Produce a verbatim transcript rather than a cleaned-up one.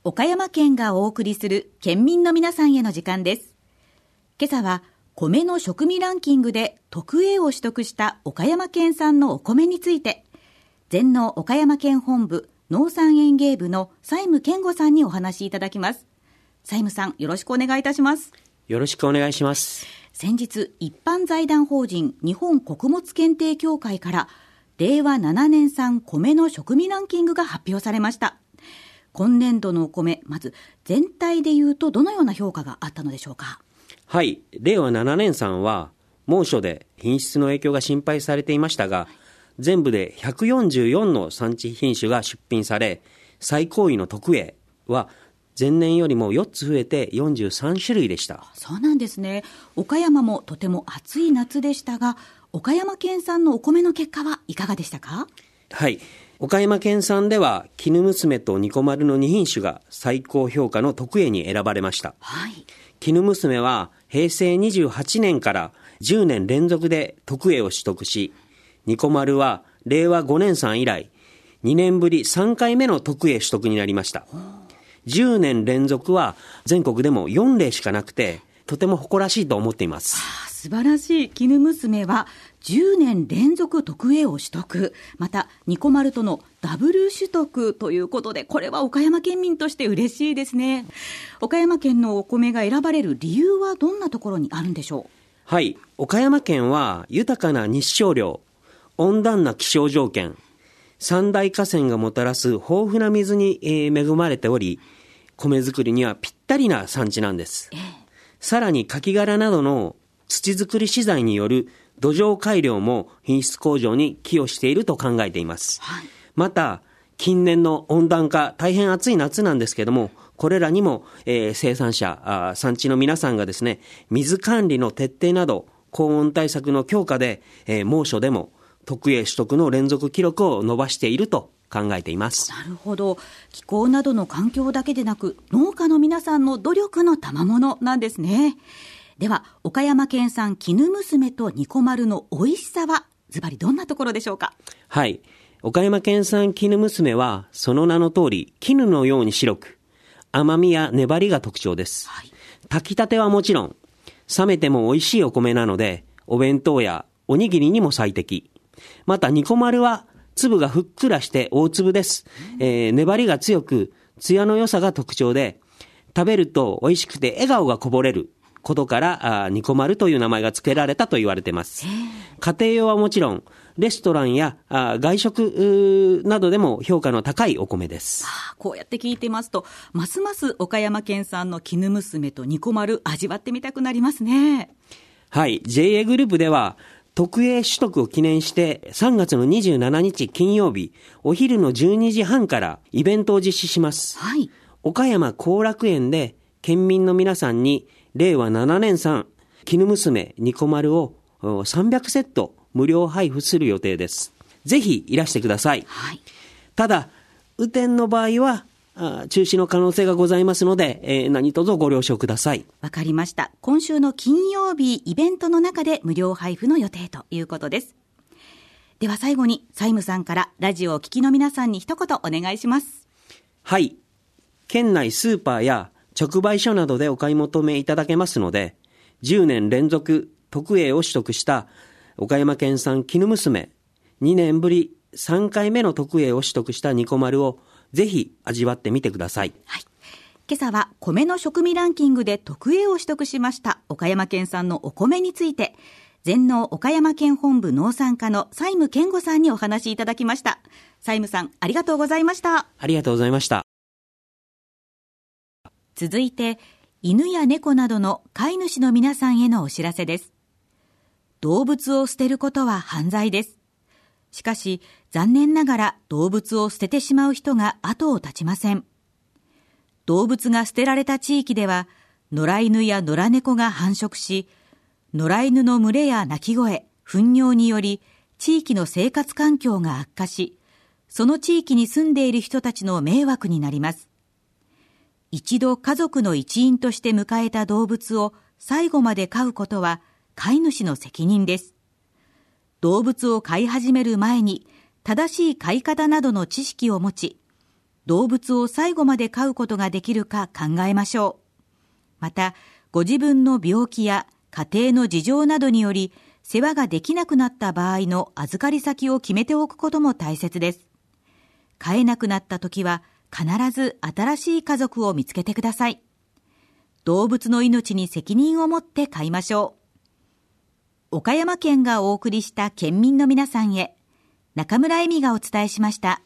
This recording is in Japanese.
岡山県がお送りする県民の皆さんへの時間です。今朝は米の食味ランキングで特 エー を取得した岡山県産のお米について、全農岡山県本部農産園芸部の斉務健吾さんにお話しいただきます。斉務さん、よろしくお願いいたします。 よろしくお願いします。 先日、一般財団法人日本穀物検定協会かられいわななねん産米の食味ランキングが発表されました。今年度のお米、まず全体でいうとどのような評価があったのでしょうか。 はい、れいわななねん産は猛暑で品質の影響が心配されていましたが、全部でひゃくよんじゅうよんの産地品種が出品され、最高位の特 エー は前年よりもよっつ増えてよんじゅうさんしゅるいでした。 そうなんですね。岡山もとても暑い夏でしたが、岡山県産のお米の結果はいかがでしたか。 はい、岡山県産では絹娘とニコマルのに品種が最高評価の特 エー に選ばれました。 はい、 絹娘はへいせいにじゅうはちねんからじゅうねん連続で特 エー を取得し、ニコマルはれいわごねん産以来にねんぶりさんかいめの特 エー 取得になりました。じゅうねん連続は全国でもよんれいしかなくて、とても誇らしいと思っています。 はあ、素晴らしい。絹娘はじゅうねん連続特 エー を取得、またニコマルとのダブル取得ということで、これは岡山県民として嬉しいですね。岡山県のお米が選ばれる理由はどんなところにあるんでしょう。 はい、岡山県は豊かな日照量、温暖な気象条件、三大河川がもたらす豊富な水に恵まれており、米作りにはぴったりな産地なんです。 ええ、 さらにカキ殻などの土作り資材による土壌改良も品質向上に寄与していると考えています。 はい、 また近年の温暖化、大変暑い夏なんですけども、これらにも、えー、生産者、産地の皆さんがですね、水管理の徹底など高温対策の強化で、えー、猛暑でも特 エー 取得の連続記録を伸ばしていると考えています。 なるほど。気候などの環境だけでなく、農家の皆さんの努力の賜物なんですね。では、岡山県産絹娘とニコマルの美味しさはズバリどんなところでしょうか。 はい、岡山県産絹娘はその名の通り絹のように白く、甘みや粘りが特徴です。はい、炊きたてはもちろん、冷めても美味しいお米なので、お弁当やおにぎりにも最適。またニコマルは粒がふっくらして大粒です。えー、粘りが強く、艶の良さが特徴で、食べると美味しくて笑顔がこぼれることからニコマルという名前が付けられたと言われています。家庭用はもちろん、レストランやあ外食などでも評価の高いお米です。 はあ、こうやって聞いてますと、ますます岡山県産の絹娘とニコマル味わってみたくなりますね。 はい、ジェーエー グループでは特 エー 取得を記念してさんがつのにじゅうしちにち金曜日お昼のじゅうにじはんからイベントを実施します。 はい、 岡山後楽園で県民の皆さんにれいわななねん産絹娘ニコマルをさんびゃくセット無料配布する予定です。ぜひいらしてください。 はい、 ただ雨天の場合は中止の可能性がございますので、えー、何卒ご了承ください。 わかりました。今週の金曜日イベントの中で無料配布の予定ということです。では最後に斉務さんからラジオをお聞きの皆さんに一言お願いします。 はい、県内スーパーや直売所などでお買い求めいただけますので、じゅうねん連続特 エー を取得した岡山県産絹娘、にねんぶりさんかいめの特 エー を取得したニコマルをぜひ味わってみてください。 はい、今朝は米の食味ランキングで特 エー を取得しました岡山県産のお米について、全農岡山県本部農産課の斉務健吾さんにお話しいただきました。斉務さん、ありがとうございました。 ありがとうございました。 続いて、犬や猫などの飼い主の皆さんへのお知らせです。動物を捨てることは犯罪です。しかし、残念ながら動物を捨ててしまう人が後を絶ちません。動物が捨てられた地域では、野良犬や野良猫が繁殖し、野良犬の群れや鳴き声、糞尿により、地域の生活環境が悪化し、その地域に住んでいる人たちの迷惑になります。一度家族の一員として迎えた動物を最後まで飼うことは飼い主の責任です。動物を飼い始める前に正しい飼い方などの知識を持ち、 動物を最後まで飼うことができるか考えましょう。また、ご自分の病気や家庭の事情などにより世話ができなくなった場合の預かり先を決めておくことも大切です。飼えなくなった時は必ず新しい家族を見つけてください。動物の命に責任を持って飼いましょう。岡山県がお送りした県民の皆さんへ、中村恵美がお伝えしました。